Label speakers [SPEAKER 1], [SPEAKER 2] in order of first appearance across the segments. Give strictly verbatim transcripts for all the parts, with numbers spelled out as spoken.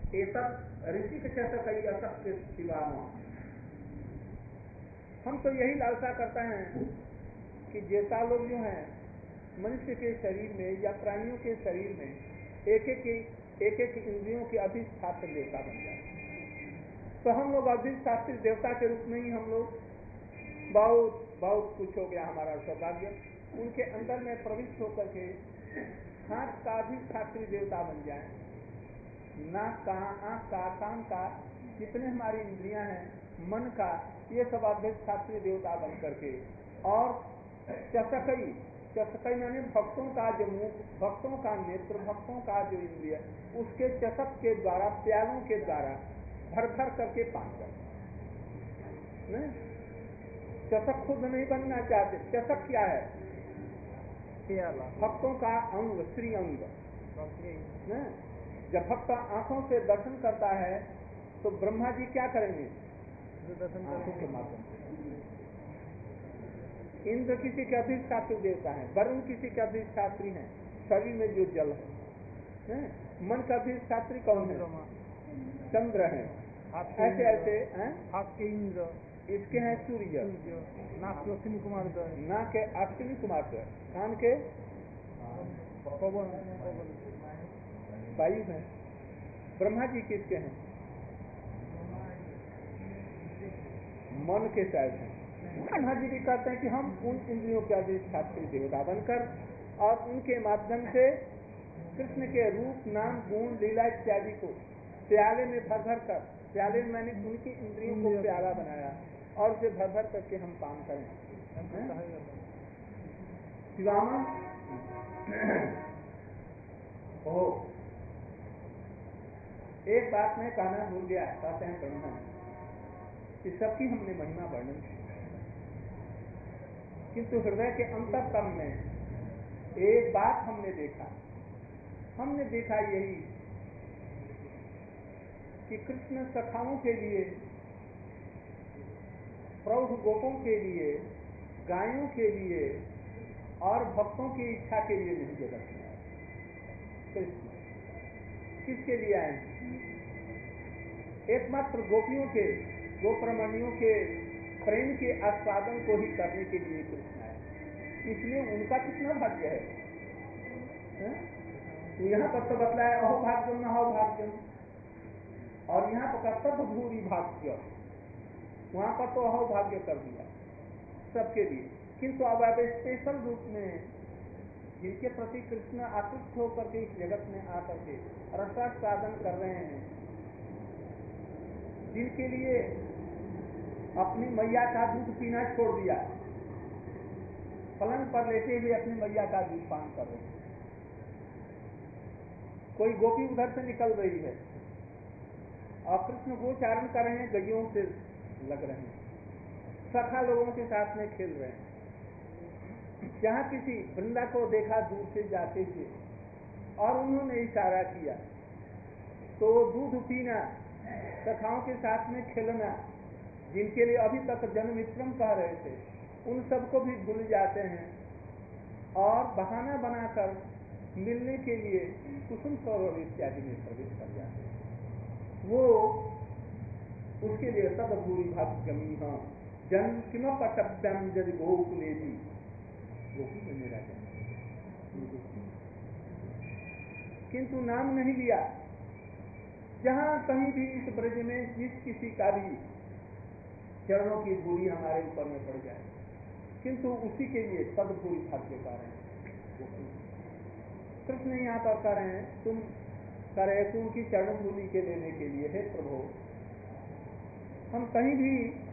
[SPEAKER 1] ये सब ऋषि के चषकई असत्य शिवामा। हम तो यही लालसा करते हैं कि जैसा लोग जो हैं मनुष्य के शरीर में या प्राणियों के शरीर में एक एक एक एक इंद्रियों के अधिष्ठात्री देवता बन जाए। तो हम लोग अधिष्ठात्री देवता के रूप में ही हम लोग बहुत बहुत कुछ हो गया हमारा सौभाग्य, उनके अंदर में प्रविष्ट होकर के हाथ का अधिष्ठात्री देवता बन जाए, नाक का, आंख का, कान का, जितने हमारी इंद्रियां हैं, मन का, ये सब अधिष्ठात्री देवता बन करके, और चषकई चषकई माने भक्तों का जो मुख, भक्तों का नेत्र, भक्तों का जो इंद्रिय, उसके चषक के द्वारा, प्यालों के द्वारा भर भर करके पान करते। चषक खुद नहीं बनना चाहते। चषक क्या है? भक्तों का अंग, श्री अंग। जब भक्त आंखों से दर्शन करता है तो ब्रह्मा जी क्या करेंगे? आंखों के माध्यम से। इंद्र किसी के अधिष्ठात्री देवता है, वरुण किसी के अधिष्ठात्री हैं, शरीर में जो जल है। मन का अधिष्ठात्री कौन है? चंद्र है। ऐसे ऐसे
[SPEAKER 2] हाथ के इंद्र,
[SPEAKER 1] इसके हैं सूर्य,
[SPEAKER 2] नाक के अश्विनी कुमार,
[SPEAKER 1] नाक के अश्विनी कुमार, कान के
[SPEAKER 2] पवन,
[SPEAKER 1] वायु है। ब्रह्मा जी किसके हैं? मन के शायद हैं। ब्रह्मा जी भी कहते हैं कि हम उन इंद्रियों के अधिष्ठात्री देवता बनकर और उनके माध्यम से कृष्ण के रूप, नाम, गुण, लीला इत्यादि को प्याले में भर भर कर, प्याले में मैंने उनकी इंद्रियों को प्याला बनाया और उसे भर भर करके हम पान करें। शिवामा ओ एक बात मैं कहना भूल गया, कहते हैं ब्रह्मा कि सबकी हमने महिमा वर्णन की, किंतु हृदय के अंतःतम में एक बात हमने देखा, हमने देखा यही कि कृष्ण सखाओं के लिए, प्रौढ़ गोपों के लिए, गायों के लिए और भक्तों की इच्छा के लिए नहीं जगत में आए। कृष्ण किसके लिए आए? एकमात्र गोपियों के, गोप्रमणियों के प्रेम के आस्वादन को ही करने के लिए कृष्ण आए। इसलिए उनका कितना भाग्य है, है? यहाँ पर तो बतलाया अहो भाग्यम न हो भाग्यम, और यहाँ पर कर्तव्य भूरी भाग्य, वहां पर तो अहो भाग्य कर दिया सबके लिए। किंतु अब आप स्पेशल रूप में जिनके प्रति कृष्ण आकृष्ट होकर के इस जगत में आकर के रसास्वादन कर रहे हैं, जिनके लिए अपनी मैया का दूध पीना छोड़ दिया, पलंग पर लेटे हुए अपनी मैया का दूध पान कर रहे हैं। कोई गोपी उधर से निकल रही है और कृष्ण गोचारण कर रहे हैं, गैयों से लग रहे हैं, सखा लोगों के साथ में खेल रहे हैं। जहाँ किसी वृंदा को देखा दूर से जाते हुए और उन्होंने इशारा किया तो दूध पीना, सखाओं के साथ में खेलना, जिनके लिए अभी तक जन्मविक्रम कह रहे थे, उन सबको भी भूल जाते हैं और बहाना बनाकर मिलने के लिए कुसुम सरोवर इत्यादि में प्रवेश कर जाते हैं। वो उसके लिए सब भूरी भाग्यमी हाँ जन्म किम पटभ्यम यदि गोकुले भी, गोकुल में मेरा जन्म, किंतु नाम नहीं लिया। जहां कहीं भी इस ब्रज में जिस किसी का भी चरणों की धूली हमारे ऊपर में पड़ जाए, किंतु उसी के लिए सदभूरी भाग्य का रहे हैं। कृष्ण यहाँ पर कह रहे हैं, तुम करे तुम की चरण धूली के लेने के लिए, हे प्रभु हम कहीं भी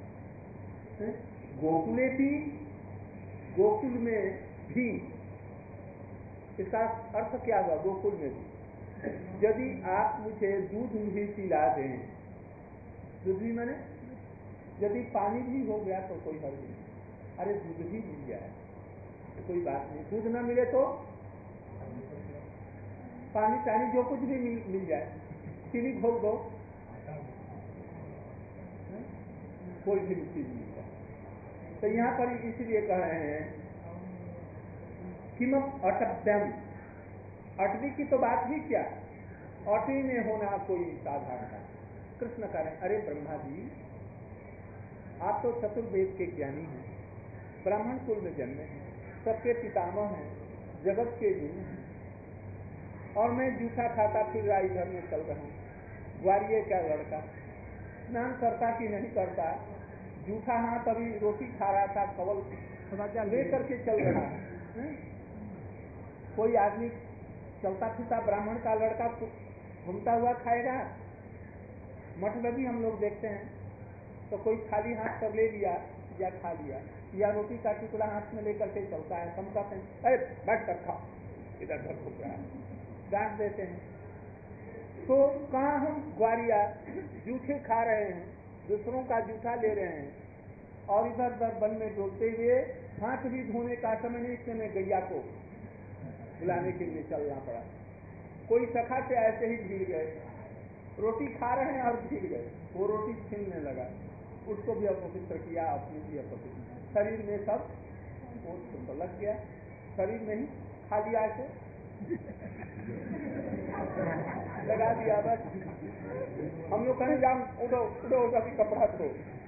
[SPEAKER 1] गोकुले भी, गोकुल में भी, इसका अर्थ क्या हुआ? गोकुल में भी यदि आप मुझे दूध भी पिला दें, दूध भी मैंने यदि पानी भी हो गया तो कोई हर्ज नहीं, अरे दूध भी मिल जाए तो कोई बात नहीं, दूध ना मिले तो पानी चानी जो कुछ भी मिल, मिल जाए, चीनी घोल दो, कोई भी चीज मिल जाए। तो यहाँ पर इसलिए कह रहे हैं किम अटभ्यम, अटवी की तो बात ही क्या, आठवीं में होना कोई साधारण था। कृष्ण कह रहे अरे ब्रह्मा जी, आप तो चतुर्वेद के ज्ञानी हैं, ब्राह्मण कुल में जन्मे हैं, सबके पितामह हैं, जगत के गुरु हैं, और मैं जूठा खाता फिर रहा इधर में चल रहा हूँ। ग्वारिये क्या लड़का स्नान करता कि नहीं करता, जूठा हाथ अभी रोटी खा रहा था, कवल ले करके चल रहा है, है? कोई आदमी चलता फिरता ब्राह्मण का लड़का घूमता हुआ खाएगा? मठ में भी हम लोग देखते हैं तो कोई खाली हाथ पर ले लिया या खा लिया, या रोटी का टुकड़ा हाथ में लेकर के चलता है, हम कहते हैं अरे बैठ कर खाओ, इधर उधर घूम रहा है, डांट देते हैं। तो कहाँ हम ग्वारिया जूठे खा रहे हैं, दूसरों का जूठा ले रहे हैं, और इधर उधर वन में डोलते हुए हाथ भी धोने का समय नहीं, इससे मैं गैया को बुलाने के लिए चलना पड़ा। कोई सखा से ऐसे ही भीड़ गए, रोटी खा रहे हैं और भीड़ गए, वो रोटी छीनने लगा, उसको भी अपवित्र किया, अपने भी अपवित्र, शरीर में सब वो तो लग गया, शरीर में ही खा लिया ऐसे लगा दिया बस। हम लोग कहें जाम उठो उठो उठो कि कपड़ा धो,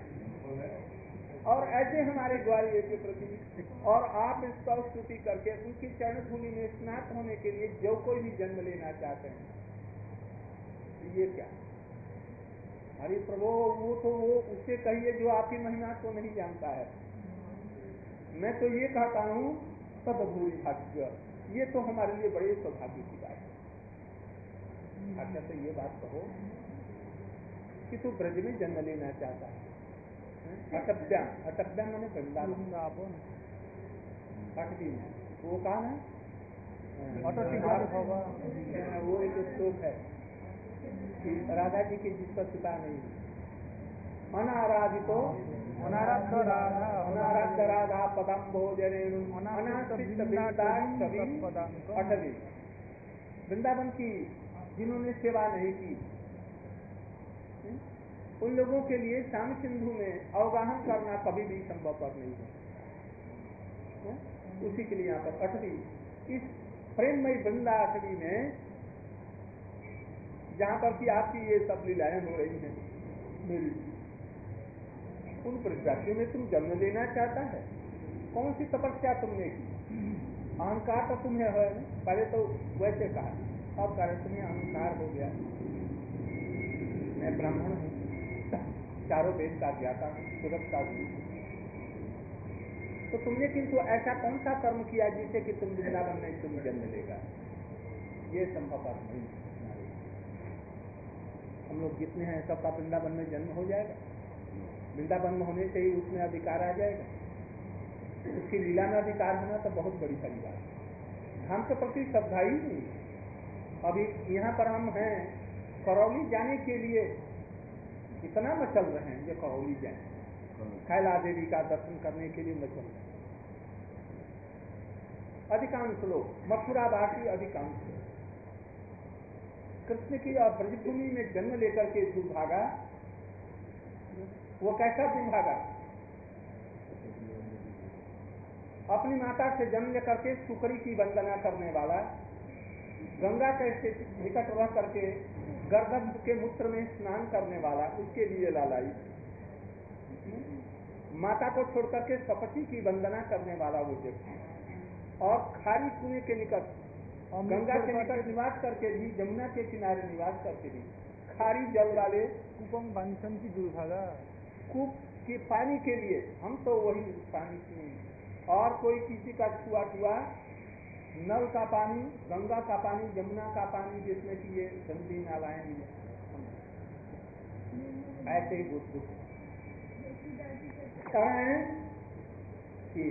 [SPEAKER 1] और ऐसे हमारे ग्वालियर के प्रति, और आप इसका स्तुति करके उनकी चरण धूलि में स्नात होने के लिए जो कोई भी जन्म लेना चाहते हैं, ये क्या? अरे प्रभु, वो तो वो उससे कहिए जो आपकी महिमा को नहीं जानता है। मैं तो ये कहता हूँ सद्भूरि भाग्य, ये तो हमारे लिए बड़े सौभाग्य की बात है। अच्छा तो ये बात कहो कि तू ब्रज में जन्म लेना चाहता है, अटव्याम, अटव्याम मैंने वृंदावन, अटवी में वो कहा ना, वो एक श्लोक है कि राधा जी के जिसका पिता नहीं, अनाराधितो
[SPEAKER 2] अनाराध राधा
[SPEAKER 1] अनाराध राधा पदम भोजनेनु अनाश्रित अटवी, वृंदावन की जिन्होंने सेवा नहीं की उन लोगों के लिए श्याम सिंधु में अवगाहन करना कभी भी संभवपर नहीं है। उसी के लिए यहाँ पर अटवी, इस प्रेममयी वृंदा अटवी में जहाँ पर कि आपकी ये सब लीलाएं हो रही हैं, मेरी उन प्रजातियों में तुम जन्म लेना चाहता है? कौन सी तपस्या तुमने की? अहंकार तो तुम्हें है, पहले तो वैसे कहा, अब कारण तुम्हें अहंकार हो गया, मैं ब्राह्मण हूँ, चारों वेद का ज्ञाता हूँ, जगत का गुरु, तो तुमने किंतु ऐसा कौन सा कर्म किया जिससे कि तुम वृंदावन में तुम जन्म लेगा? ये संभव नहीं। हम लोग जितने हैं सबका वृंदावन में जन्म हो जाएगा, वृंदावन में होने से ही उसमें अधिकार आ जाएगा, उसकी लीला में अधिकार होना तो बहुत बड़ी बड़ी बात है। धाम के प्रति श्रद्धा ही नहीं। अभी यहाँ पर हम हैं, करौली जाने के लिए इतना मचल रहे हैं, ये करौली जाए, कैला देवी का दर्शन करने के लिए मचल रहे हैं अधिकांश लोग, मथुरावासी अधिकांश लोग। कृष्ण की और ब्रजभूमि में जन्म लेकर के दुर्भागा, वो कैसा दुर्भागा? अपनी माता से जन्म लेकर के सुकरी की वंदना करने वाला, गंगा के निकट रह करके गर्दभ के मूत्र में स्नान करने वाला, उसके लिए लालाई, माता को छोड़ करके सपति की वंदना करने वाला वो व्यक्ति, और खारी कुएं के निकट, गंगा के निकट निवास करके भी, यमुना के किनारे निवास करके भी, खारी जल वाले
[SPEAKER 2] कूपम बांछन की दुर्भागा,
[SPEAKER 1] कूप के पानी के लिए हम तो वही पानी की, और कोई किसी का छुआ छुआ नल का पानी, गंगा का पानी, यमुना का पानी, जिसमें कि ये गंदी नालाएं हैं, ऐसे ही बुद्ध हैं कि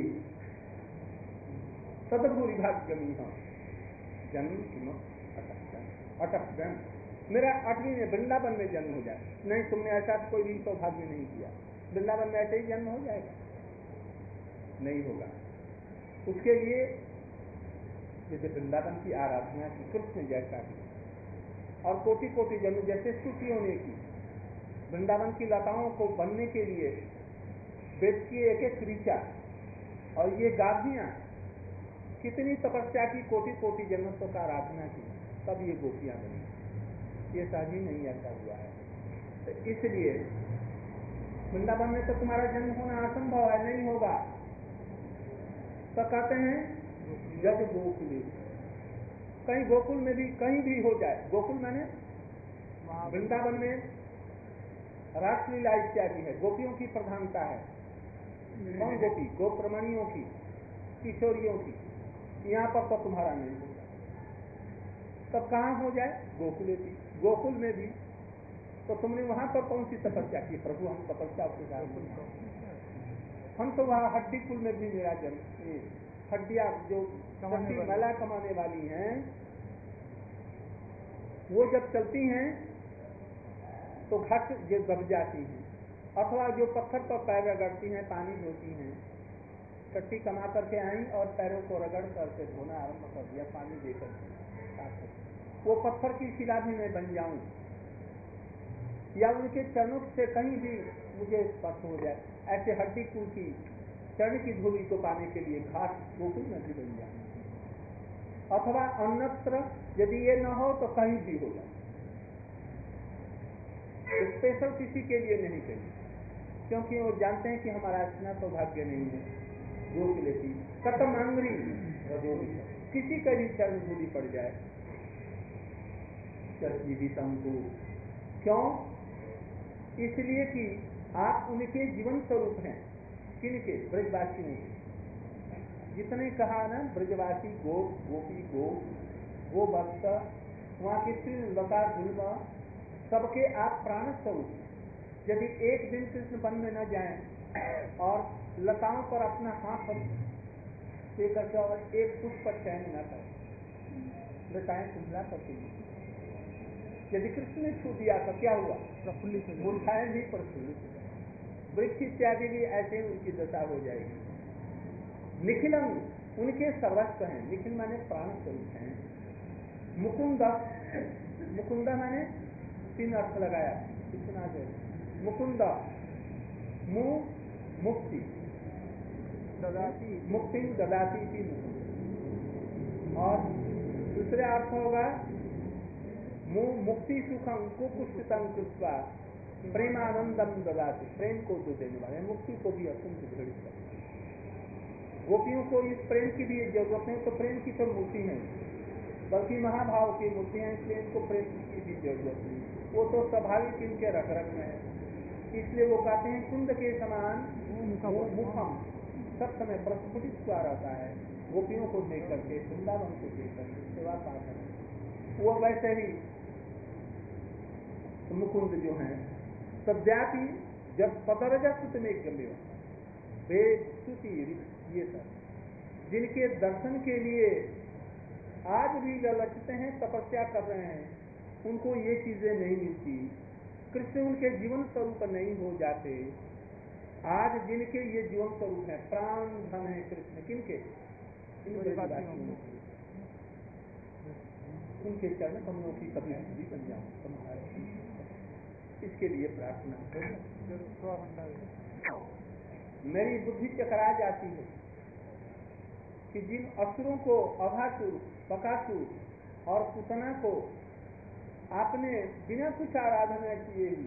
[SPEAKER 1] सद्भूरि भाग्यमी हम जन्म किम अटक, मेरा आठवीं में वृंदावन में जन्म हो जाए। नहीं, तुमने ऐसा कोई भी सौभाग्य नहीं किया, वृंदावन में ऐसे ही जन्म हो जाएगा? नहीं होगा। उसके लिए जैसे वृंदावन की आराधना की, कृष्ण जैसा की, और कोटि कोटि जन्म जैसे स्तुतियों ने की, वृंदावन की लताओं को बनने के लिए वेद की एक एक ऋचा और ये गाभियां कितनी तपस्या की, कोटि कोटि जन्मों का आराधना की, तब ये गोपियां बनी। ये सहज ही नहीं ऐसा हुआ है। तो इसलिए वृंदावन में तो तुम्हारा जन्म होना असंभव है, नहीं होगा। तो कहते हैं जब गोकुल, कहीं गोकुल में भी कहीं भी हो जाए, गोकुल मैंने वृंदावन में रासलीला इत्यादि है, गोपियों की प्रधानता है। कौन गोपी? गोप्रमणियों की, किशोरियों की। यहाँ पर तो तुम्हारा नहीं होगा। तब कहाँ हो जाए? गोकुल भी, गोकुल में भी। तो तुमने वहां पर कौन सी तपस्या की? प्रभु हम तपस्या हम तो वहाँ हड्डी कुल में भी मेरा जन्म, हड्डियां जो मला कमाने वाली हैं वो जब चलती हैं तो घट जो दब जाती हैं, अथवा जो पत्थर पर पैर रगड़ती हैं, पानी धोती हैं, कट्टी कमा करके आई और पैरों को रगड़ करके धोना आरंभ कर दिया, पानी देकर, वो पत्थर की शिला भी मैं बन जाऊं, या उनके चरणों से कहीं भी मुझे स्पर्श हो जाए, ऐसे हड्डी कुल की चरण की धूलि को पाने के लिए घाट गोकुल में भी बन जाए, अथवा अन्यत्र यदि ये न हो तो कहीं भी हो जाए। स्पेशल किसी के लिए नहीं कही, क्योंकि वो जानते हैं कि हमारा इतना सौभाग्य नहीं है। गोकुल की कतम अंग्री किसी का भी चरण धूलि पड़ जाए, जीवितम को क्यों? इसलिए कि आप उनके जीवन स्वरूप हैं। किनके? ब्रजवासियों के। जितने कहा ना ब्रजवासी, गो गोपी, गो गो भक्त, वहाँ की तीन लता धुलवा, सबके आप प्राण स्वरूप। यदि एक दिन कृष्ण वन में न जाएं और लताओं पर अपना हाथ देकर और एक पुष्प चयन न करें, लताएं कुंभला करती हैं। यदि कृष्ण ने छू दिया तो क्या हुआ? प्रफुल्लित, मूर्खाएं भी प्रफुल्लित, वृक्ष इत्यादि भी ऐसे उनकी दशा हो जाएगी। निखिलम उनके सर्वस्व हैं, निखिल माने प्राण स्वरूप हैं। मुकुंद, मुकुंद माने तीन अर्थ लगाया, कितना जो मुकुंद, मु मुक्ति ददाती, मुक्ति ददाती थी मुकुंद, और दूसरे अर्थ होगा मु मुक्ति सुखम कुपुष्टितम कृत्वा प्रेमानंदम ददाती, प्रेम को तो देने वाले, मुक्ति को भी अत्यंत घृणित करते। गोपियों को इस प्रेम की भी जरूरत है, तो प्रेम की तो मूर्ति है, बल्कि महाभाव की मूर्ति है, इसलिए इनको प्रेम की भी जरूरत नहीं, वो तो स्वाभाविक इनके रग रग में है। इसलिए वो कहते हैं कुंद के समान मुखम सब समय प्रस्फुटित हुआ रहता है, गोपियों को देख करके, वृंदावन को देख करके सेवा पाकर। वो वैसे ही मुकुंद जो है सद्यापि जब पदरजत में गम्य वेद स्तुति ये सब जिनके दर्शन के लिए आज भी ललचते हैं, तपस्या कर रहे हैं, उनको ये चीजें नहीं मिलती, कृष्ण उनके जीवन स्वरूप नहीं हो जाते। आज जिनके ये जीवन स्वरूप है, प्राण धन है कृष्ण, किनके? उनके चरण कमलों की कभी भी बन जाओ तुम्हारे, इसके लिए प्रार्थना करो। मेरी बुद्धि चकरा जाती है कि जिन असुरों को, अघासुर, बकासुर और पुतना को आपने बिना कुछ आराधना किए ही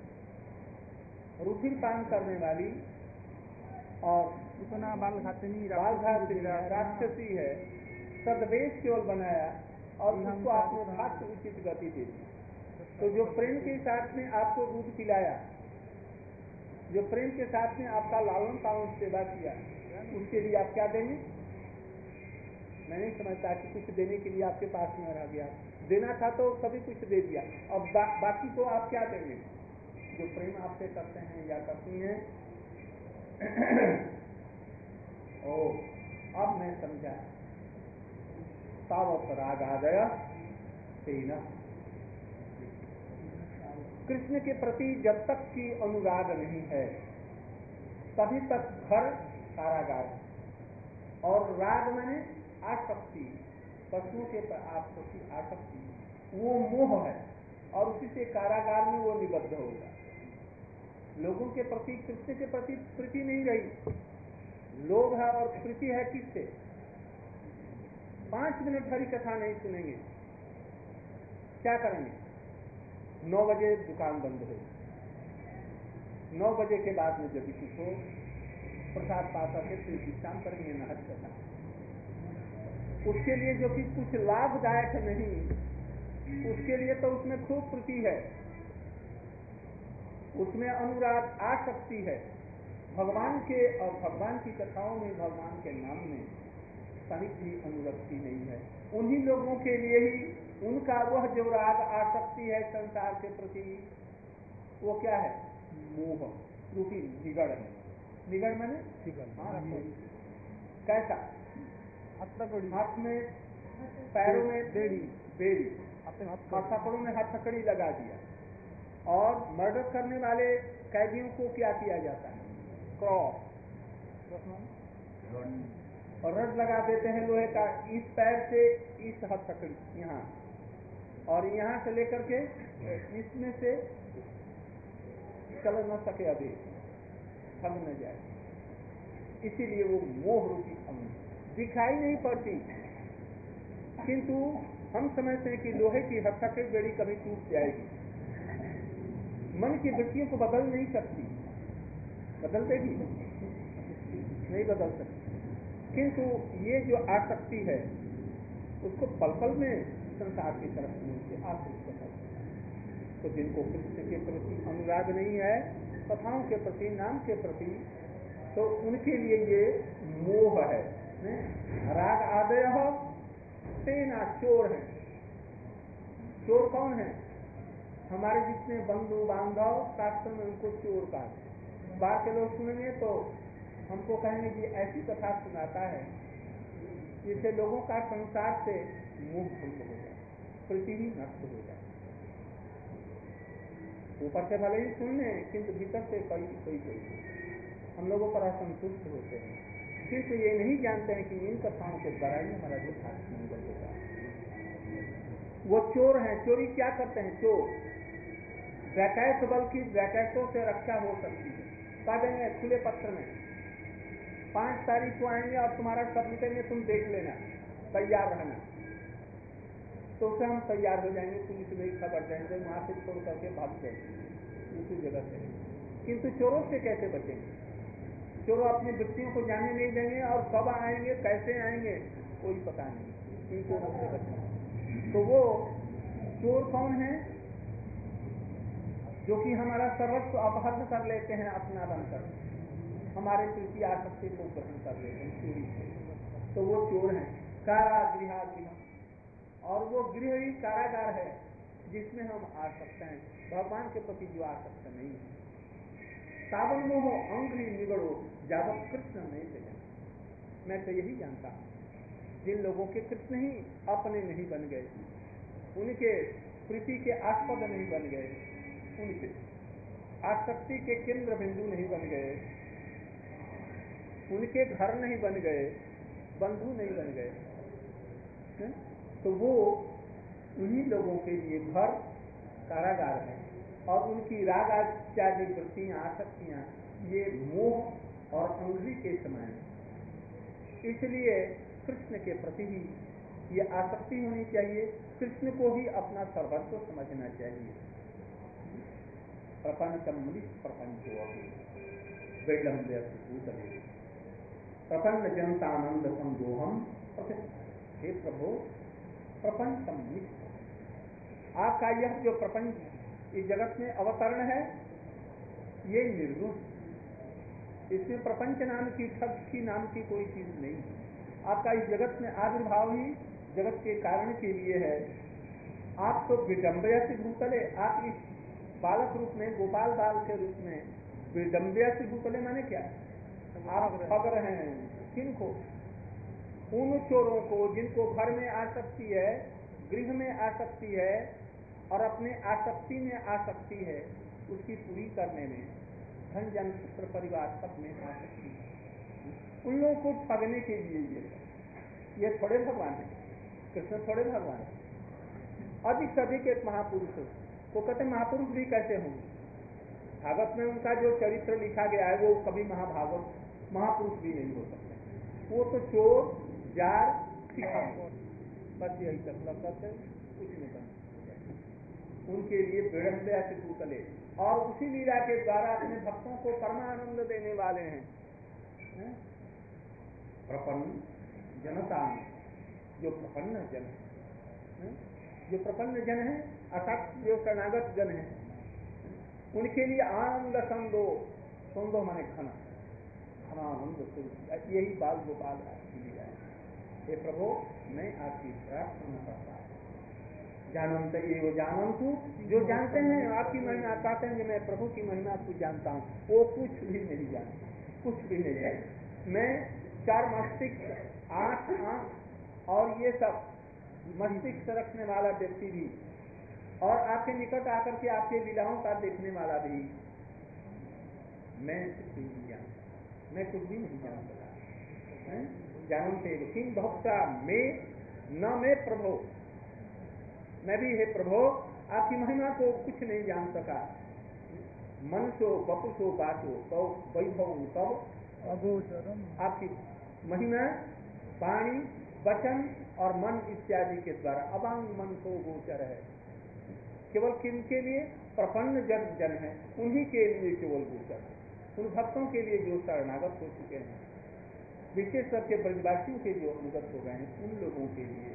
[SPEAKER 1] रुधिर पान करने वाली और
[SPEAKER 2] पुतना बाल घातनी
[SPEAKER 1] राक्षसी है, सदवेश केवल बनाया और उसको आपने घात उचित गति दे दी। तो जो प्रेम के साथ में आपको दूध पिलाया, जो प्रेम के साथ में आपका लालन पालन सेवा किया, उसके लिए आप क्या देंगे? मैं नहीं समझता कि कुछ देने के लिए आपके पास में रह गया, देना था तो सभी कुछ दे दिया, अब बा, बाकी को आप क्या देंगे? जो प्रेम आपसे करते हैं या करती हैं। ओ अब मैं समझा, तावत रागादय तेना, कृष्ण के प्रति जब तक की अनुराग नहीं है तभी तक घर कारागार, और राग माने आसक्ति, पशुओं के प्रति आसक्ति, वो मोह है, और उसी से कारागार में वो निबद्ध होगा। लोगों के प्रति, कृष्ण के प्रति प्रीति नहीं रही, लोभ है और प्रीति है किससे? पांच मिनट हरी कथा नहीं सुनेंगे, क्या करेंगे? नौ बजे दुकान बंद हो, नौ बजे के बाद में जब किसी को प्रसाद पाता से फिर विश्राम करेंगे नहर कथा, उसके लिए जो कि कुछ लाभदायक नहीं, उसके लिए तो उसमें खूब प्रीति है, उसमें अनुराग आसक्ति है भगवान के, और भगवान की कथाओं में भगवान के नाम में तनिक भी अनुरक्ति नहीं है। उन्हीं लोगों के लिए ही उनका वह जो राग आसक्ति है संसार के प्रति, वो क्या है? मोह रूपी निगड़ है। निगड़ मैंने हाँ, कैसा? हाथ में पैरों में बेड़ी बेड़ी हथकड़ों में हथकड़ी लगा दिया, और मर्डर करने वाले कैदियों को क्या किया जाता है? क्रॉस और रड लगा देते हैं लोहे का, इस पैर से इस हथकड़ी यहाँ, और यहाँ से लेकर के इसमें से चल न सके, अभी थम न जाए। इसीलिए वो मोह रूपी अंग दिखाई नहीं पड़ती, किंतु हम समझते हैं कि लोहे की हथकड़ी बेड़ी कभी टूट जाएगी। मन की वृत्तियों को बदल नहीं सकती, बदल देगी नहीं बदल सकती, किंतु ये जो आसक्ति है उसको पल पल में संसार की तरफ से आसक्त कर सकता है। तो जिनको कृष्ण के प्रति अनुराग नहीं है, कथाओं के प्रति, नाम के प्रति, तो उनके लिए ये मोह है। ने? राग आदय सेना चोर है। चोर कौन है? हमारे जितने बंधु बांधव शास्त्र में उनको चोर का, बाहर के लोग सुनेंगे तो हमको कहेंगे कि ऐसी कथा सुनाता है, जिससे लोगों का संसार से मोह भंग हो जाए, प्रीति ही नष्ट हो जाए। ऊपर से भले ही सुन लें, किंतु भीतर से कोई कोई कोई हम लोगों पर असंतुष्ट होते हैं, किंतु ये नहीं जानते हैं कि इन कथाओं के द्वारा ही हमारा जो आत्मनिर्भर होगा। वो चोर हैं। चोरी क्या करते हैं? चोर डकैत, बल्कि डकैतों से रक्षा हो सकती है। पा देंगे खुले पत्र में, पांच तारीख को आएंगे और तुम्हारा सब लुटेंगे, तुम देख लेना, तैयार रहना। तो उससे हम तैयार हो जाएंगे, पुलिस में खबर देंगे, वहां से छोड़ करके भाग जाएंगे दूसरी जगह से। किंतु चोरों से कैसे बचेंगे? चोरों अपनी वृत्तियों को जाने नहीं देंगे, और कब आएंगे, कैसे आएंगे, कोई पता नहीं। इन चोरों से बचना। तो वो चोर कौन है? जो कि हमारा सर्वस्व अपहरण कर लेते हैं, अपना बनकर हमारे प्रीति आसक्ति को ग्रहण कर लेते हैं चोरी से। तो वो चोर है। कारागृह गृह, और वो गृह ही कारागार है जिसमें हम आ सकते हैं, भगवान के प्रति जो आ सकते नहीं है। सावन मोह अंग्री निगड़ो जावत कृष्ण नहीं थे। मैं तो यही जानता हूँ, जिन लोगों के कृष्ण ही अपने नहीं बन गए, उनके प्रीति के आस्पद नहीं बन गए, उनके आसक्ति के केंद्र बिंदु नहीं बन गए, उनके घर नहीं बन गए, बंधु नहीं बन गए, है? तो वो उन्हीं लोगों के लिए घर कारागार है, और उनकी राग आदि वृत्तियां, आसक्तियां, ये मोह और अंगुली के समान है। इसलिए कृष्ण के प्रति ही ये आसक्ति होनी चाहिए, कृष्ण को ही अपना सर्वस्व समझना चाहिए। प्रपंचम प्रपंचो वैडम्ब्य भूतले प्रपंच जनतानंद संदोहम। हे प्रभु, प्रपंचम, आपका यह जो प्रपंच इस जगत में अवतरण है, ये निर्गुण, इसमें प्रपंच नाम की, ठग की नाम की कोई चीज नहीं है। आपका इस जगत में आविर्भाव ही जगत के कारण के लिए है। आप तो विडम्बया से भूतले, आप इस बालक रूप में, गोपाल बाल के रूप में विडम्बया से भूतले माने क्या? आप ठग रहे हैं किनको? उन चोरों को जिनको घर में आसक्ति है, गृह में आसक्ति है, और अपने आसक्ति में आसक्ति है, उसकी पूरी करने में धन जन पुत्र परिवार सब में आसक्ति है। उन लोगों को ठगने के लिए ये ये थोड़े भगवान है, कृष्ण थोड़े भगवान है। अधिक से अधिक एक महापुरुष को कहते महापुरुष भी कैसे होंगे? भागवत में उनका जो चरित्र लिखा गया है वो कभी महाभागवत महापुरुष भी नहीं हो सकते। वो तो चोर, जार, बस यही सब करते, कुछ नहीं करते। उनके लिए विड़म्बया से भूतले, और उसी लीला के द्वारा अपने भक्तों को परमानंद देने वाले हैं। प्रपन्न जनता, जो प्रपन्न जन है, जो प्रपन्न जन है अर्थात जो शरणागत जन है, उनके लिए आनंद संदो, संदो माने घना घनानंद स्वरूप, यही बाल गोपाल आपकी लीला है। हे प्रभु, मैं आपकी प्रार्थना करता हूँ। जानंत एवं जानंतु, जो जानते हैं आपकी महिमा, कहते हैं कि मैं प्रभु की महिमा को जानता हूँ, वो कुछ भी नहीं जानते, कुछ भी नहीं जानते। मैं चार मस्तिष्क, आठ आंख और ये सब मस्तिष्क रखने वाला व्यक्ति भी, और आपके निकट आकर के आपके लीलाओं का देखने वाला भी, मैं कुछ भी नहीं जानता, मैं कुछ भी नहीं जान सका। जानते किंग भक्ता में न मैं प्रभु, मैं भी हे प्रभु आपकी महिमा को कुछ नहीं जान सका। मनसो बपुसो बाचो तो वैभव तब
[SPEAKER 2] अगोचरम,
[SPEAKER 1] आपकी महिमा वाणी वचन और मन इत्यादि के द्वारा अवांग मन को गोचर है। केवल किनके लिए? प्रपन्न जन जन है, उन्हीं के लिए केवल गोचर है। उन भक्तों के लिए जो शरणागत हो चुके हैं, विशेष करके ब्रजवासियों के जो अनुगत हो गए हैं, उन लोगों के लिए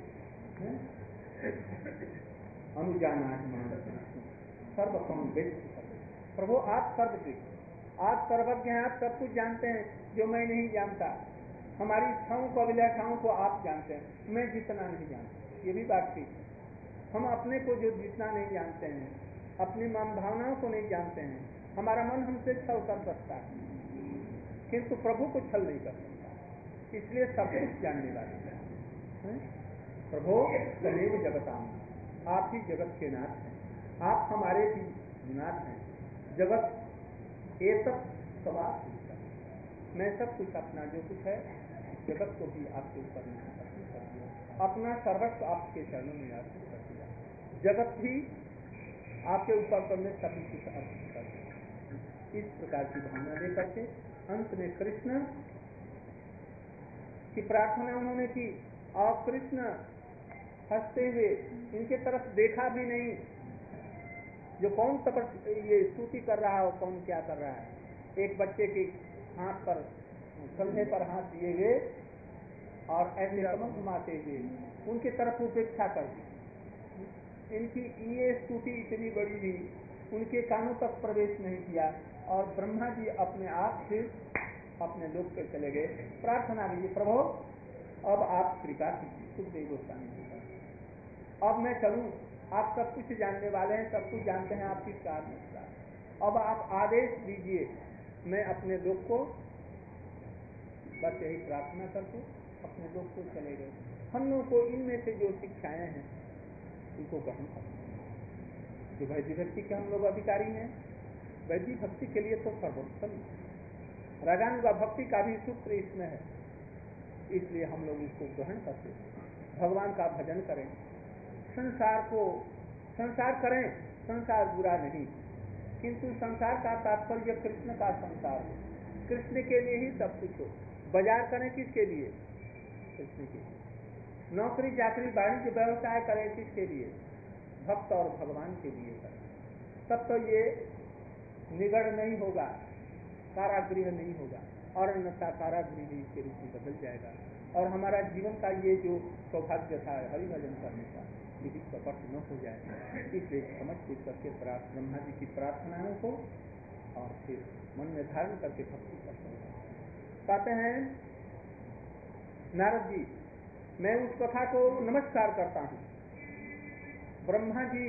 [SPEAKER 1] अनुजाना सर्वसम वेद। प्रभु आप सर्वज्ञ, आप सर्वज्ञ हैं, आप सब कुछ जानते हैं जो मैं नहीं जानता। हमारी इच्छाओं को, अभिलाषाओं को आप जानते हैं, मैं जितना नहीं जानता। ये भी बात थी, हम अपने को जो जितना नहीं जानते हैं, अपनी मन भावनाओं को नहीं जानते हैं। हमारा मन हमसे छल कर सकता है, किंतु प्रभु को छल नहीं कर सकता, इसलिए सब कुछ जानने वाले हैं। प्रभु तमेव जगताम, आप ही जगत के नाथ हैं, आप हमारे भी नाथ हैं। जगत एक सवाल, मैं सब कुछ अपना जो कुछ है जगत को भी आपके ऊपर में अर्पित कर दिया, अपना सर्वस्व आपके चरणों में अर्पित कर दिया, जगत भी आपके ऊपर पर में सभी कुछ अर्पित कर दिया। इस प्रकार की भावना लेकर के अंत में कृष्ण की प्रार्थना उन्होंने की, और कृष्ण हंसते हुए इनके तरफ देखा भी नहीं, जो कौन तपस ये स्तुति कर रहा है और कौन क्या कर रहा है। एक बच्चे के हाथ पर, कंधे पर हाथ दिए हुए और ऐसे कमर घुमाते हुए उनकी तरफ उपेक्षा कर दी। इनकी ये स्तुति इतनी बड़ी थी, उनके कानों तक प्रवेश नहीं किया, और ब्रह्मा जी अपने आप से अपने लोक पे चले गए। प्रार्थना कीजिए, प्रभु अब आप कृपा कीजिए, सुखदेव गोस्वामी जी का, अब मैं चलूं, आप सब कुछ जानने वाले हैं, सब कुछ जानते हैं आपकी कारण, अब आप आदेश दीजिए, मैं अपने लोक को, बस यही प्रार्थना करके अपने लोक को चले गए। हम लोगों को इनमें से जो शिक्षाएं हैं उनको ग्रहण करना। जो वैदिक भक्ति के हम लोग अधिकारी हैं, वैदिक भक्ति के लिए तो सर्वोत्तम रागानुगा भक्ति का भी सूत्र इसमें है, इसलिए हम लोग इसको ग्रहण करते हैं। भगवान का भजन करें, संसार को संसार करें, संसार बुरा नहीं, किंतु संसार का तात्पर्य कृष्ण का संसार हो, कृष्ण के लिए ही सब कुछ हो। बाजार करें किसके लिए? कृष्ण के लिए। नौकरी चाकरी वाणिज्य व्यवसाय करें किसके लिए? भक्त और भगवान के लिए करें, तब तो ये निगड़ नहीं होगा, कारागृह नहीं होगा, और अन्यथा कारागृह के रूप में बदल जाएगा, और हमारा जीवन का ये जो सौभाग्य था हरिभजन करने का, यदि कपट न हो जाए। इसलिए समझ करके ब्रह्मा जी की प्रार्थनाओं को और फिर मन में धारण करके भक्ति करते हैं। कहते हैं नारद जी, मैं उस कथा को नमस्कार करता हूँ। ब्रह्मा जी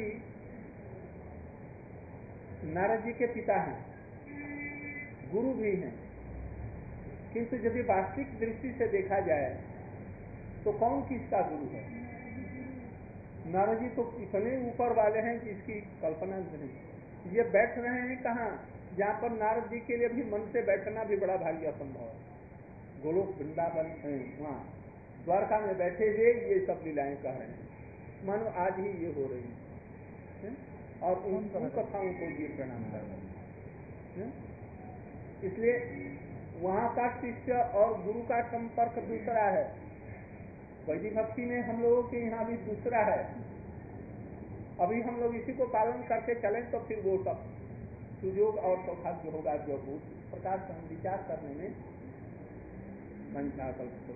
[SPEAKER 1] नारद जी के पिता हैं, गुरु भी हैं, किंतु यदि वास्तविक दृष्टि से देखा जाए तो कौन किसका गुरु है? नारद जी तो इतने ऊपर वाले हैं कि इसकी कल्पना नहीं। ये बैठ रहे हैं कहाँ, जहाँ पर नारद जी के लिए भी मन से बैठना भी बड़ा भारी असंभव है। गोलोक वृंदावन वहाँ द्वारका में बैठे हुए ये सब लीलाएं कह रहे हैं, मानो आज ही ये हो रही है, और उन कथाओं को ये प्रणाम कर रहे हैं। इसलिए वहाँ का शिष्य और गुरु का संपर्क दूसरा है, वैदिक भक्ति में हम लोगों के यहाँ भी दूसरा है। अभी हम लोग इसी को पालन करके चलें तो फिर वो सब सुयोग और सौभाग्य होगा जो उस प्रकार से हम विचार करने में मंशा कल्प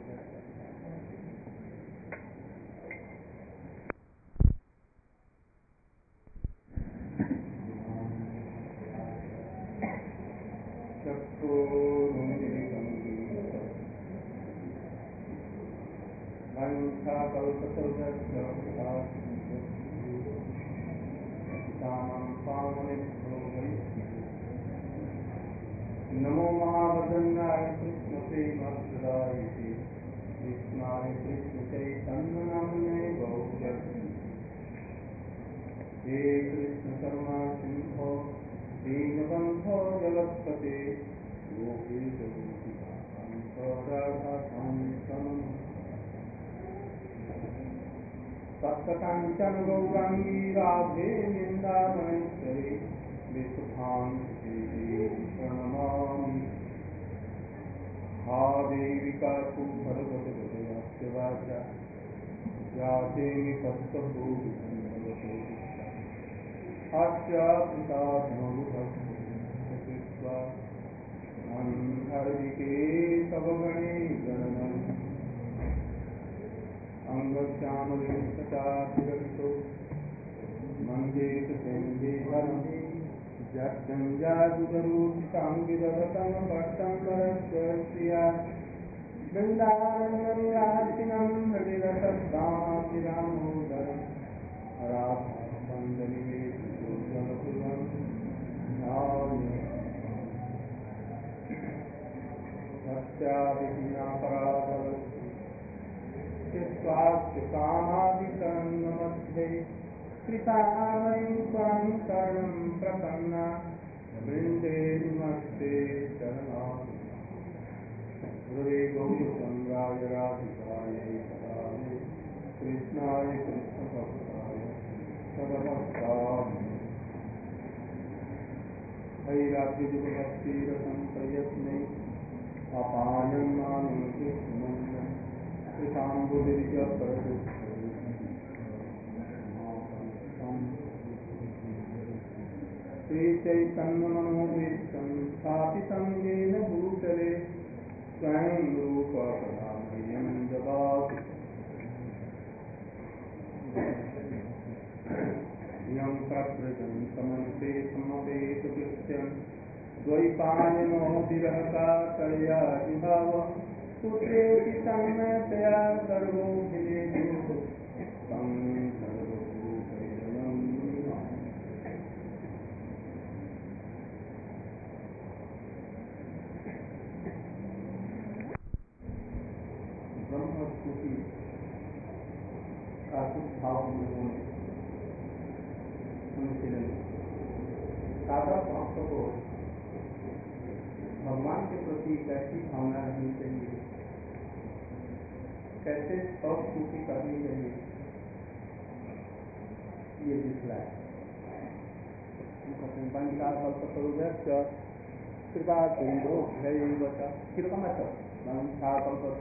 [SPEAKER 3] नमो महावदन्नाय कृष्ण प्रेमप्रदाय कृष्णाय कृष्ण चैतन्यनाम्ने गौर हे कृष्ण करुणा सिंधो दीनबन्धो जगत्पते गोपीश सप्तकाञ्चन गौराङ्गी राधे वृन्दावनेश्वरी विश्वभानुते प्रणमामि हा देविका कुम्भरगतगतयास्य वाचा याते निपत्तभूविसम्भवतो अस्याकृता अन्धर्विके तव गणे गणनम् अंगश्यामलिङ्गचाभिरहितो मन्देत सेन्दीवरम् जगञ्जागुदरूपिताङ्गिरवतं भट्टं वरस्य श्रिया वृन्दावननिवासिनं हृदिरसदामातिरामोदरं राधावन्दनिवेदितोजलपुरं ध्याये भक्त्यादिहीनापराधवस्तु स्वास्थ्य कामादिकर्ममध्ये कृतामयि त्वां शरणं प्रपन्ना वृन्दे नमस्ते शरणागता हृदे गौरचन्द्राय राधिकाय सदाय कृष्णाय कृष्णभक्ताय सदभक्ताय हैराग्यजुगभक्तिरसं प्रयत्ने अपायं मानुषिकमन्यम् कृताम्बुदिर्य श्रीचैतन्यमनोभीष्टं स्थापितं येन भूतले स्वयं रूप कदा मह्यं ददाति यं प्रकृतं समन्ते समवेतकृत्यं द्वैपायनो विरहकातया विभाव पुत्रेति तन्मयतया सर्वोऽभिनेदुः तं सर्वभूतहृदयं ब्रह्मस्तुति का कुछ भाव लोगों ने अनुशीलन सादा भक्त को भगवान के प्रति कैसी भावना रखनी चाहिए, कैसे स्तुति करनी चाहिए, ये दिखलाए। कृपा सिंधो भैवत कृपा मतलब वंशा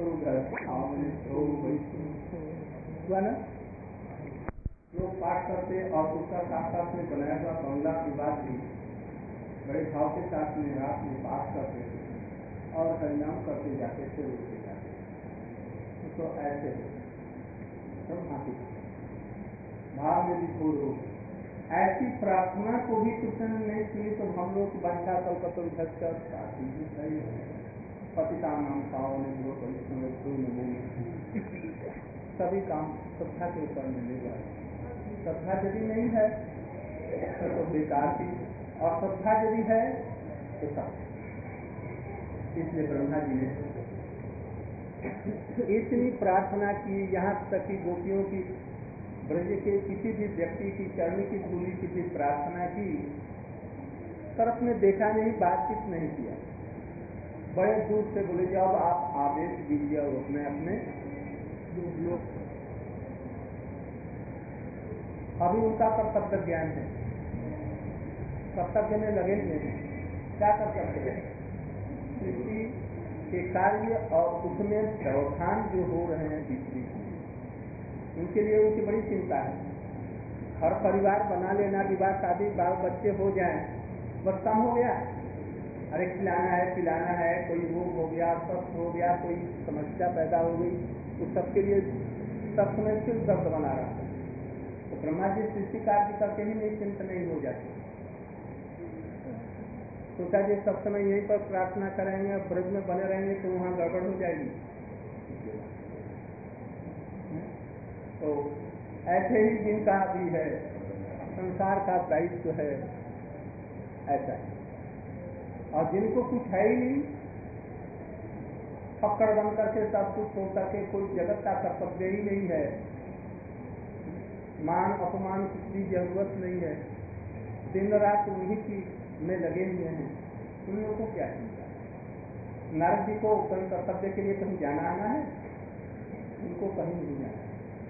[SPEAKER 3] हुआ ना। लोग पाठ करते और उसका साथ साथ में बनाया हुआ बंगला की बात भी बड़े भाव के साथ में रात में पाठ करते थे और हरिनाम करते जाते थे, रुकते जाते तो ऐसे सब हाथी भाव में भी छोड़ दो। ऐसी प्रार्थना को भी कृष्ण ने नहीं सुनी तो हम लोग बंधा कलकत्ता पतिता नाम पाओ सभी काम श्रद्धा के ऊपर मिलेगा। श्रद्धा यदि नहीं है तो बेकार की, और श्रद्धा यदि है तो सब। इसलिए ब्रह्मा जी ने इतनी प्रार्थना की, यहाँ तक कि गोपियों की ब्रज के किसी भी व्यक्ति की चरण की धूलि की भी प्रार्थना की, तरफ में देखा नहीं, बातचीत नहीं किया, बड़े दूर से बोले जब आप आदेश दीजिए और अपने अपने लोग। अभी उनका कर्तव्य ज्ञान है, कर्तव्य में लगे हुए हैं। क्या कर सकते हैं? सृष्टि के कार्य और उसमें व्यवधान जो हो रहे हैं बीच बीच में, उनके लिए उनकी बड़ी चिंता है।
[SPEAKER 1] और परिवार बना लेना, विवाह शादी बाल बच्चे हो जाएं, बस कम हो गया। अरे खिलाना है पिलाना है, कोई रोग हो गया, स्वस्थ हो गया, कोई समस्या पैदा हो गई, तो सबके लिए सब समय क्यों दर्द बना रहा है? तो ब्रह्मा जी सृष्टि कार्य करके ही निश्चिंत नहीं हो जाते। सोचा जी सब समय यहीं पर प्रार्थना करेंगे, ब्रज में बने रहेंगे तो वहाँ गड़बड़ हो जाएगी। तो ऐसे ही जिनका भी है संसार का दायित्व है ऐसा है, और जिनको कुछ है ही नहीं, फक्कड़ बन करके सब कुछ छोड़ करके कोई जगत का कर्तव्य ही नहीं है, मान अपमान की जरूरत नहीं है, दिन रात उन्हीं की में लगे हुए हैं, उन लोगों को क्या चिंता? नारद जी को कोई कर्तव्य के लिए कहीं जाना आना है? उनको कहीं नहीं जाना।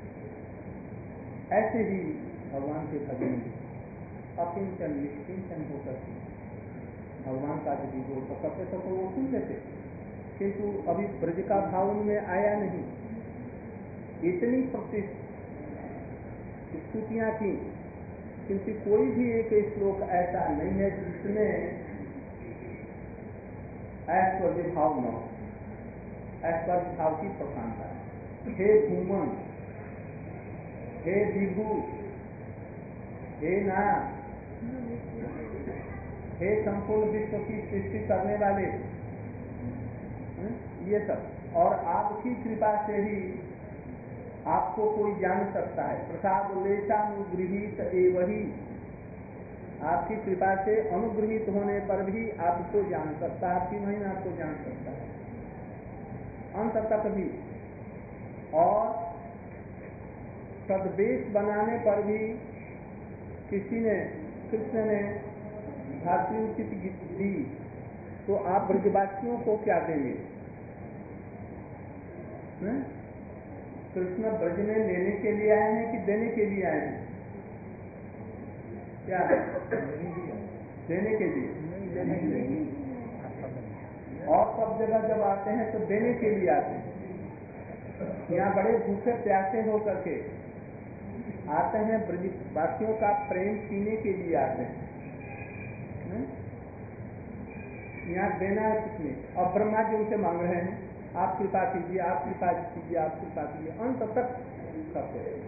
[SPEAKER 1] ऐसे ही भगवान के भजन अकिंचन निश्चिंतन होकर भगवान का यदि वो तो करते तो वो सुन लेते, किंतु अभी ब्रज का भाव उनमें आया नहीं। इतनी स्तुतियां की, किंतु कोई भी एक श्लोक ऐसा नहीं है जिसमें ऐश्वर्य भाव न हो, ऐश्वर्य भाव की प्रधानता। हे भूमन, हे विभु, हे नाथ, हे संपूर्ण विश्व की सृष्टि करने वाले, ये सब, और आपकी कृपा से ही आपको कोई जान सकता है। प्रसाद लेशानुगृहीत एवं ही, आपकी कृपा से अनुगृहित होने पर भी आपको जान सकता है, आपकी महिमा आपको जान सकता है अंत तक भी। और सद्वेश बनाने पर भी किसी ने, कृष्ण ने भारतीय उचित दी, तो आप ब्रजवासियों को क्या देंगे? न? कृष्ण ब्रज में लेने के लिए आए हैं कि देने के लिए आए हैं? क्या देने के लिए? और सब जगह जब आते हैं तो देने के लिए आते हैं। यहाँ बड़े भूखे प्यासे हो करके आते हैं, ब्रजवासियों का प्रेम पीने के लिए आते हैं। यहाँ देना है किसने? और ब्रह्मा जी उनसे मांग रहे हैं, आप कृपा कीजिए, आप कृपा कीजिए, आप कृपा कीजिए, अंत तक करते हैं।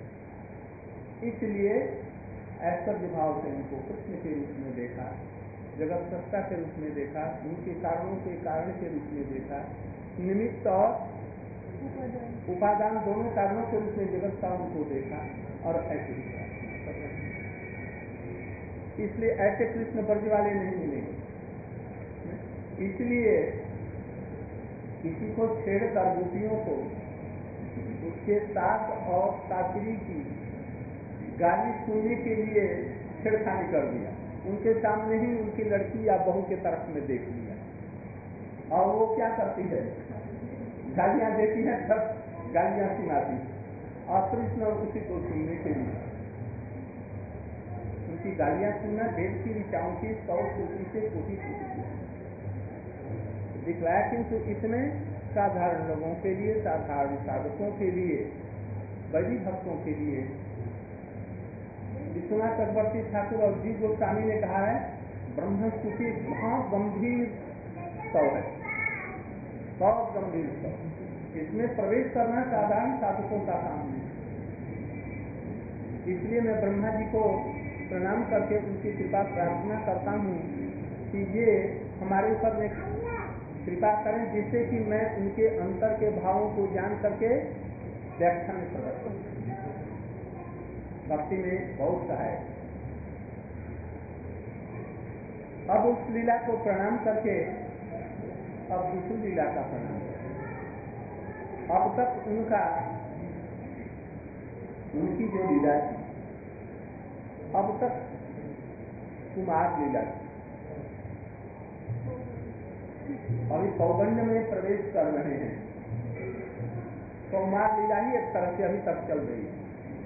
[SPEAKER 1] इसलिए ऐश्वर्य भाव से उनको कृष्ण के रूप में देखा, जगत सत्ता के रूप में देखा, उनके कारणों के कारण के रूप में देखा, निमित्त और उपादान दोनों कारणों के रूप में जगत का उनको देखा, और ऐसे ही इसलिए ऐसे कृष्ण ब्रज वाले नहीं मिलेंगे। इसलिए किसी को छेड़ कर गोपियों को उसके साथ और सासरी की गाली सुनने के लिए छेड़खानी कर दिया, उनके सामने ही उनकी लड़की या बहू के तरफ में देख लिया, और वो क्या करती है? गालियां देती है, सब गालियां सुनाती, और कृष्ण उसी को सुनने के लिए उनकी गालियां सुनना देव की ऋचाओं की सौ कोटि से कोटि कोटि दिखलाया। किंतु इसमें साधारण लोगों के लिए, साधारण साधकों के लिए, वैदिक भक्तों के लिए विश्वनाथ चक्रवर्ती ठाकुर और जी गोस्वामी ने कहा है, ब्रह्म स्तुति बहुत गंभीर सौ है, बहुत गंभीर सौ। इसमें प्रवेश करना साधारण साधकों का काम नहीं। इसलिए मैं ब्रह्मा जी को प्रणाम करके उनकी कृपा प्रार्थना करता हूँ कि ये हमारे ऊपर में कृपा करें, जिससे कि मैं उनके अंतर के भावों को जान करके व्याख्या में प्रकट करूं। भक्ति में बहुत सहायक। अब उस लीला को प्रणाम करके अब दूसरी लीला का प्रणाम करें। अब तक उनका उनकी जो लीला थी, अब तक कुमार लीला थी, अभी पौगंड में प्रवेश कर रहे हैं। कुमार लीला ही एक तरह से अभी तक चल रही है।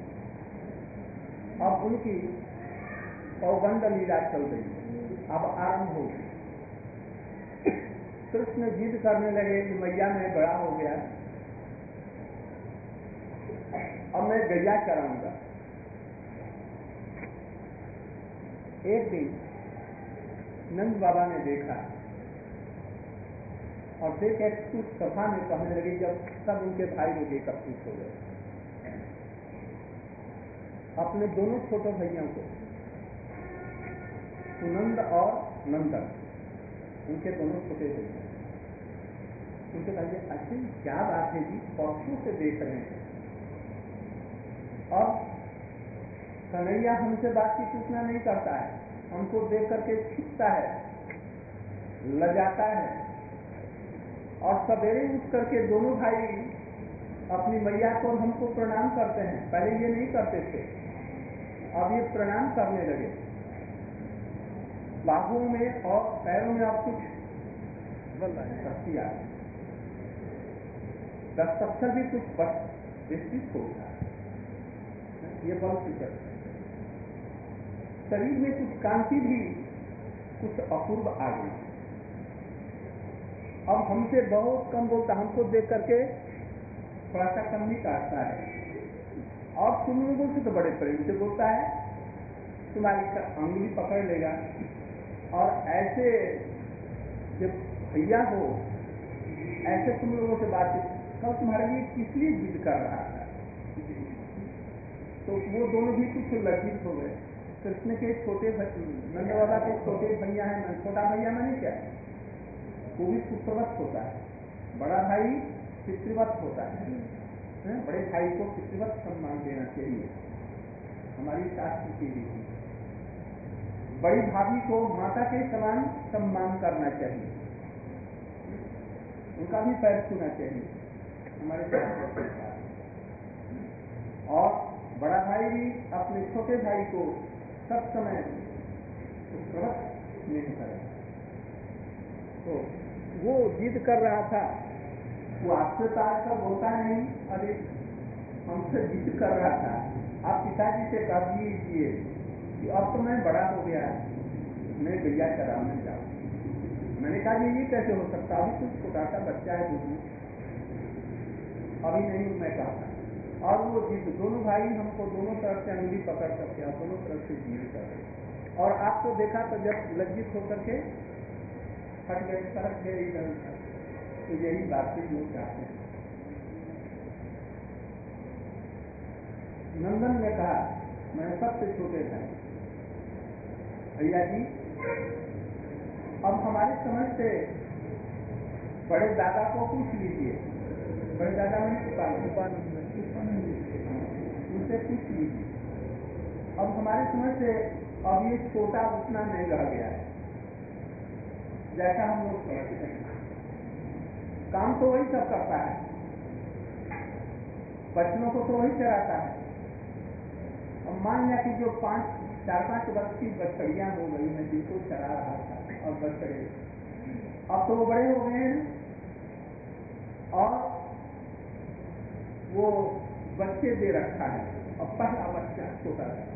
[SPEAKER 1] अब उनकी पौगंड लीला चल रही है, अब आरंभ होगी। कृष्ण जिद करने लगे कि मैया मैं बड़ा हो गया, अब मैं गैया चराऊंगा। एक दिन नंद बाबा ने देखा और देख एक कुछ सभा में कहने लगे, जब सब उनके भाई लोग एकत्रित हो गए, अपने दोनों छोटे भैया को, सुनंद और नंदन, उनके दोनों छोटे भैया, उनके कहा, अच्छा क्या बात है जी, परसों से देख रहे हैं, अब कन्हैया हमसे बातचीत उतना नहीं करता है, हमको देख करके छिपता है, लजाता है, और सवेरे उठ करके दोनों भाई अपनी मैया को और हमको प्रणाम करते हैं। पहले ये नहीं करते थे, अब ये प्रणाम करने लगे। बाहुओं में और पैरों में अब कुछ शक्ति आ गई, दस्तक्षर भी कुछ विस्तृत हो गया, ये बल सूचक है। शरीर में कुछ कांति भी कुछ अपूर्व आ गई। अब हमसे बहुत कम बोलता, हमको देख करके थोड़ा सा कम ही काटता है, और तुम लोगों से तो बड़े प्रेम से बोलता है, तुम्हारी अंगुली पकड़ लेगा, और ऐसे जब भैया हो ऐसे तुम लोगों से बातचीत, कल तुम्हारे लिए किस लिए जिद कर रहा था। तो वो दोनों भी कुछ लज्जित हो गए। कृष्ण के छोटे नंद बाबा के छोटे भैया है, छोटा भैया माने क्या है, वो भी पुत्रवत होता है, बड़ा भाई पितृवत होता है, है? बड़े भाई को पितृवत सम्मान देना चाहिए, हमारी शास्त्र की रीति। बड़ी भाभी को माता के समान सम्मान करना चाहिए, उनका भी पैर छूना चाहिए, हमारे शास्त्र के साथ। और बड़ा भाई भी अपने छोटे भाई को सब समय पुत्रवत नहीं करे। तो वो जिद कर रहा था, वो आपसे तार कर बोलता नहीं, अरे हमसे जिद कर रहा था, आप पिताजी से कह दीजिए कि अब तो मैं बड़ा हो गया, मैं गैया चराने जाऊँ। मैंने कहा ये ये कैसे हो सकता, अभी कुछ छोटा सा बच्चा है, दूध अभी नहीं मैं कहता। और वो जिद, दोनों भाई हमको दोनों तरफ से अंगुली पकड़ सकते हैं, दोनों तरफ से जिद कर, और आपको देखा तो जब लज्जित होकर के हट गए, सरक गए इधर। तो यही बातचीत लोग चाहते हैं। नंदन ने कहा, मैं सबसे छोटे भाई, भैया जी अब हमारे समझ से बड़े दादा को पूछ लीजिए, बड़े दादा मैंने उनसे पूछ लीजिए, अब हमारे समझ से अब ये छोटा उतना नहीं रह गया है, जैसा हम लोग समझते हैं। काम तो वही सब करता है, बच्चों को तो वही चराता है। अब मान लिया कि जो पांच चार पांच वर्ष की बछड़ियां हो गई हैं, जिनको चरा रहा था, और बछड़े अब तो वो बड़े हो गए हैं, और वो बच्चे दे रखा है, अब पहला बच्चा छोटा था,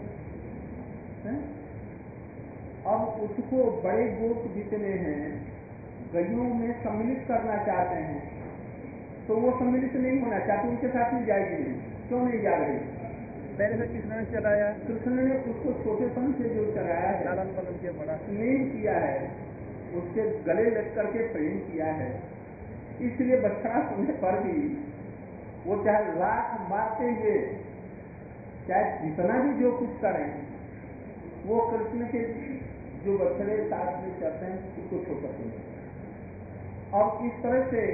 [SPEAKER 1] अब उसको बड़े गोप जितने हैं गइयों में सम्मिलित करना चाहते हैं, तो वो सम्मिलित नहीं होना चाहते, उनके साथ में जाएगी नहीं। क्यों नहीं जा रही?
[SPEAKER 2] पहले से कृष्ण ने चलाया,
[SPEAKER 1] कृष्ण ने उसको छोटेपन से जो चलाया है,
[SPEAKER 2] लालन पालन के बड़ा
[SPEAKER 1] स्नेह किया है, उसके गले लग करके प्रेम किया है, इसलिए बच्चा होने पर भी वो चाहे लाख मारते हुए, चाहे जितना भी जो कुछ करें, वो कृष्ण के जो बछड़े साथ में चलते हैं उसको छोड़ते हैं। और इस तरह से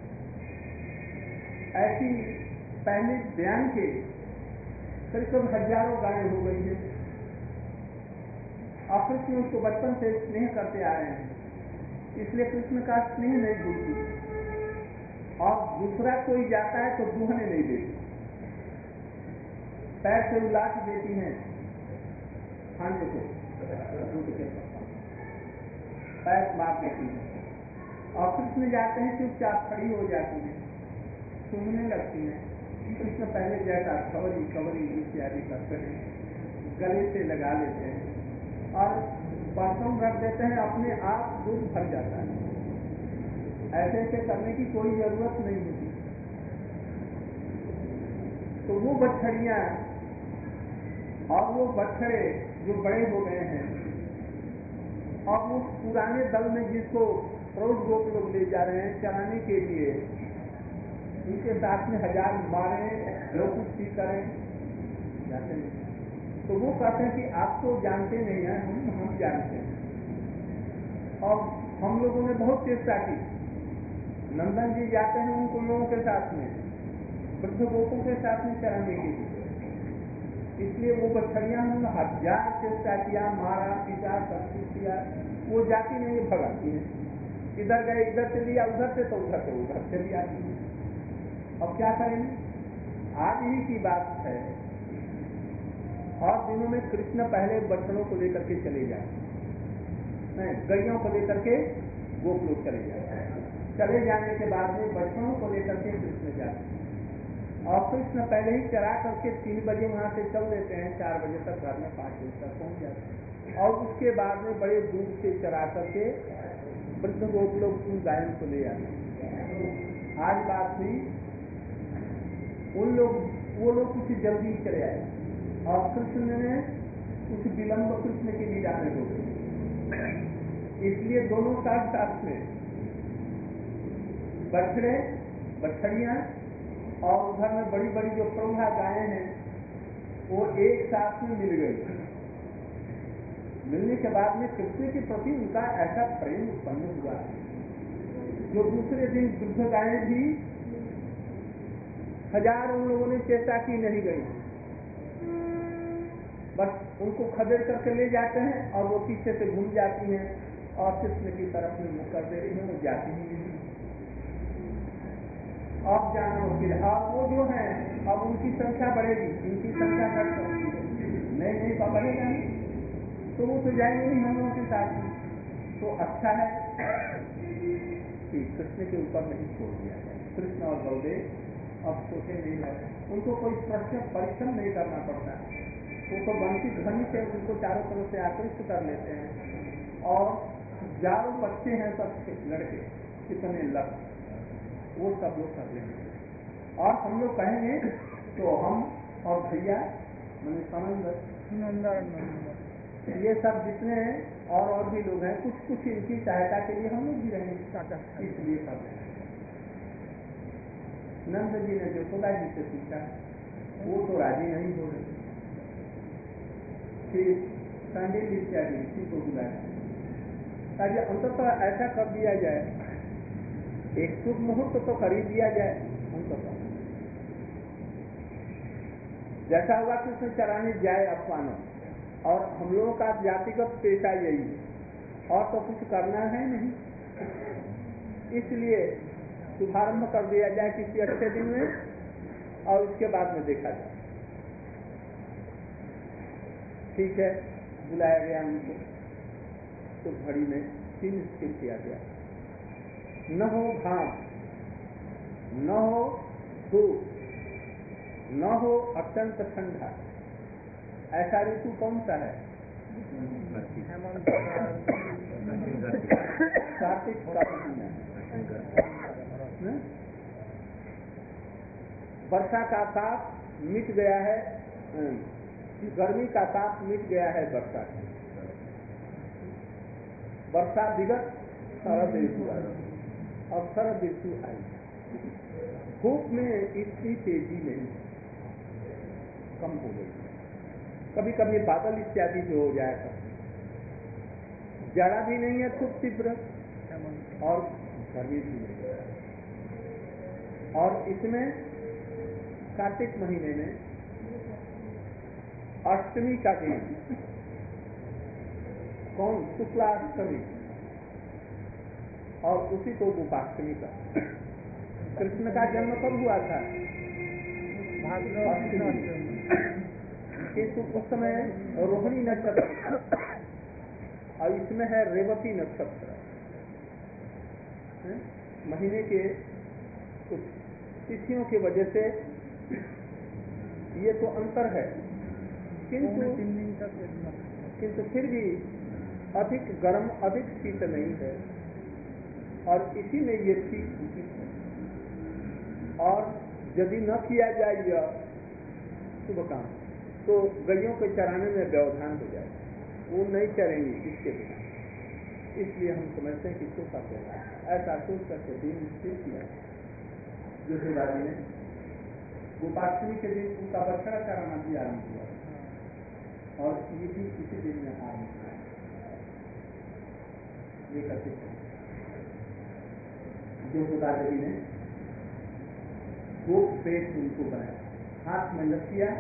[SPEAKER 1] ऐसी पहले बयान के करीब हजारों गायें हो गई है, और कृष्ण उसको बचपन से स्नेह करते आ रहे हैं, इसलिए कृष्ण का स्नेह नहीं भूलती। और दूसरा कोई जाता है तो दूहने नहीं देती, पैर से उलाट देती हैं खंड को, पैर मार देती है, और कृष्ण जाते हैं चुपचाप खड़ी हो जाती है, सूंघने लगती है। कृष्ण पहले जैसा खबरी खबरी इत्यादि करते हैं, गले से लगा लेते हैं और बर्तन रख देते हैं, अपने आप दूध भर जाता है। ऐसे ऐसे करने की कोई जरूरत नहीं होती। तो वो बछड़ियां और वो बछड़े जो बड़े हो गए हैं, अब उस पुराने दल में जिसको प्रौढ़ गोप लोग ले जा रहे हैं चराने के लिए, उनके साथ में हजार मारे जो कुछ भी करें जाते हैं। तो वो कहते हैं कि आप तो जानते नहीं हैं, हम हम जानते हैं। और हम लोगों ने बहुत चेष्टा की, नंदन जी जाते हैं उनको लोगों के साथ में, वृद्ध गोपों के साथ में चराने के लिए, इसलिए वो बछड़ियां हमने हजार चेष्टा किया, मारा पीटा सब कुछ किया, वो जाती नहीं भगाती है। इधर गए इधर से लिया, उधर से तो उधर से उधर से लिया। अब क्या करेंगे? आज ही की बात है, और दिनों में कृष्ण पहले बछड़ों को लेकर के चले जाए, नहीं गैयों को लेकर के गोप लोग चले जाए। चले जाने के बाद में बछड़ों को लेकर के कृष्ण जाते, और कृष्ण पहले ही चरा करके तीन बजे वहां से चल देते हैं, चार बजे तक घर में पाँच बजे तक पहुंच जाते हैं, और उसके बाद में बड़े दूर से चरा करके वृद्ध गोप लोग उन गायों को ले आते हैं। आज बात हुई, उन लोग वो लोग कुछ जल्दी चले आए, और कृष्ण ने कुछ विलंब कृष्ण की लीला में हो गई, इसलिए दोनों साथ साथ में बछड़े बछड़ियां और उधर में बड़ी बड़ी जो प्रौढ़ा गायें हैं वो एक साथ में मिल गई। मिलने के बाद में कृष्ण के प्रति उनका ऐसा प्रेम उत्पन्न हुआ, जो दूसरे दिन वृद्ध गायें भी हजार उन लोगों ने चेष्टा की नहीं गई, बस उनको खदेड़ करके ले जाते हैं और वो पीछे से घूम जाती हैं और कृष्ण की तरफ में मुख कर दे रही है, वो जाती ही नहीं। अब जाना मुश्किल है, अब वो जो है अब उनकी संख्या बढ़ेगी, इनकी संख्या घट सकती है, नहीं नहीं बढ़ेगा नहीं, तो वो तो जाएंगे नहीं हम लोगों के साथ। तो अच्छा है कि कृष्ण के ऊपर नहीं छोड़ दिया जाए। कृष्ण और बलदेव अब सोचे नहीं है, उनको कोई प्रश्न परिश्रम नहीं करना पड़ता, वो तो बंसी ध्वनि से उनको चारों तरफ से आकृष्ट कर लेते हैं, और हजारों बच्चे हैं सब लड़के कितने लग, वो सब लोग कर लेंगे। और हम लोग कहेंगे तो हम और भैया मैंने समझ ये सब जितने हैं और और भी लोग हैं, कुछ कुछ इनकी सहायता के लिए हम लोग भी रहेंगे, इसलिए सब नंद जी ने यशोदा जी से पूछा, वो तो राजी नहीं हो रहे। फिर सांडिल इत्यादि ऋषि को बुलाया, ताकि अंततः ऐसा कर दिया जाए, एक शुभ मुहूर्त तो खरीद दिया जाए अंततः। जैसा हुआ कृष्ण चराने जाए अपमानों, और हम लोगों का जातिगत पेशा यही है, और तो कुछ करना है नहीं, इसलिए शुभारंभ कर दिया जाए किसी अच्छे दिन में, और उसके बाद में देखा जाए। ठीक है, बुलाया गया उनको, तो घड़ी में तीन स्किल किया गया, न हो घाम, न हो धूप, न हो अत्यंत ठंडा। ऐसा ऋतु कौन सा है? कार्तिक का महीना। वर्षा का ताप मिट गया है, गर्मी का ताप मिट गया है, वर्षा वर्षा विगत शरद ऋतु आई, और शरद ऋतु आई। धूप में इतनी तेजी नहीं, कम हो गई, कभी कभी बादल इत्यादि जो हो जाए, जाड़ा भी नहीं है खूब तीव्र, और गर्मी भी नहीं है। और इसमें कार्तिक महीने में अष्टमी का दिन, कौन? शुक्लाष्टमी, और उसी को गोपाष्टमी का। कृष्ण का जन्म कब हुआ था? किंतु उस समय रोहिणी नक्षत्र, और इसमें है रेवती नक्षत्र। महीने के कुछ तिथियों की वजह से ये तो अंतर है, किंतु किंतु फिर भी अधिक गर्म अधिक शीत नहीं है, और इसी में ये ठीक उचित है। और यदि न किया जाए यह शुभ काम, तो गैयों को चराने में व्यवधान हो जाए, वो नहीं चरेंगी इसके बिना। इसलिए हम समझते हैं कि छोटा पौधा ऐसा सोच करके दिन निश्चित किया यशोदा जी ने। गोपाष्टमी के दिन उनका बछड़ा चराना भी आरम्भ हुआ और ये भी इसी दिन में आरम्भ हुआ। ये करते यशोदा देवी ने गोप पेट उनको बनाया, हाथ में लठिया,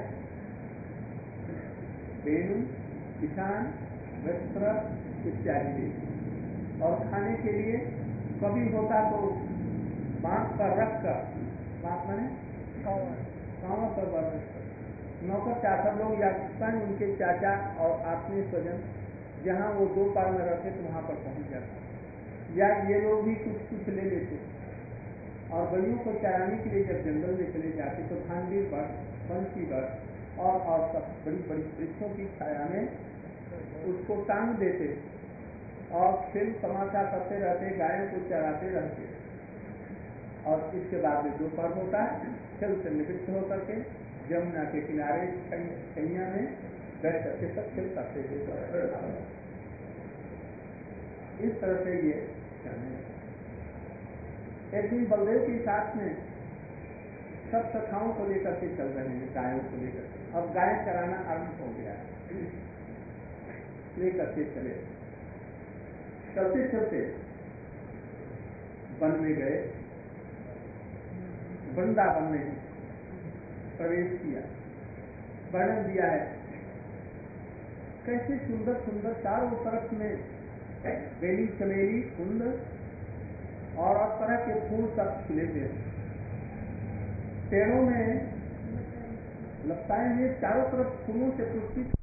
[SPEAKER 1] वेणु, किसान, वस्त्र इत्यादि दे, और खाने के लिए कभी होता तो बांस पर रख कर, बांस माने कांवा पर रख कर नौकर चाकर लोग या स्वयं उनके चाचा और आत्मीय स्वजन जहाँ वो दो पार में रहते तो वहाँ पर पहुँच जाता, या ये लोग भी कुछ कुछ ले लेते। और गैयों को चराने के लिए जब जंगल में चले जाते तो खानवीर वट, बंसी वट और और सब बड़ी बड़ी वृक्षों की छाया में उसको टांग देते और फिर तमाशा करते रहते, गायों को चराते रहते। और इसके बाद में दोपहर होता है, खेल से निवृत्त होकर के जमुना के किनारे छैया में बैठ करके सब खेल करते थे। इस तरह से ये एक दिन बलदेव के साथ में सब सखाओं को लेकर के चल रहे हैं, गायों को लेकर के। अब गाय चराना आरंभ हो गया है, लेकर के चले। चलते चलते वन में गए, वृंदावन में प्रवेश किया। वर्णन दिया है कैसे सुंदर सुंदर चारों तरफ में बेली चमेली कुंड और तरह के फूल सब खिले हुए, पेड़ों में लताएं हुए, चारों तरफ फूलों से पुष्पित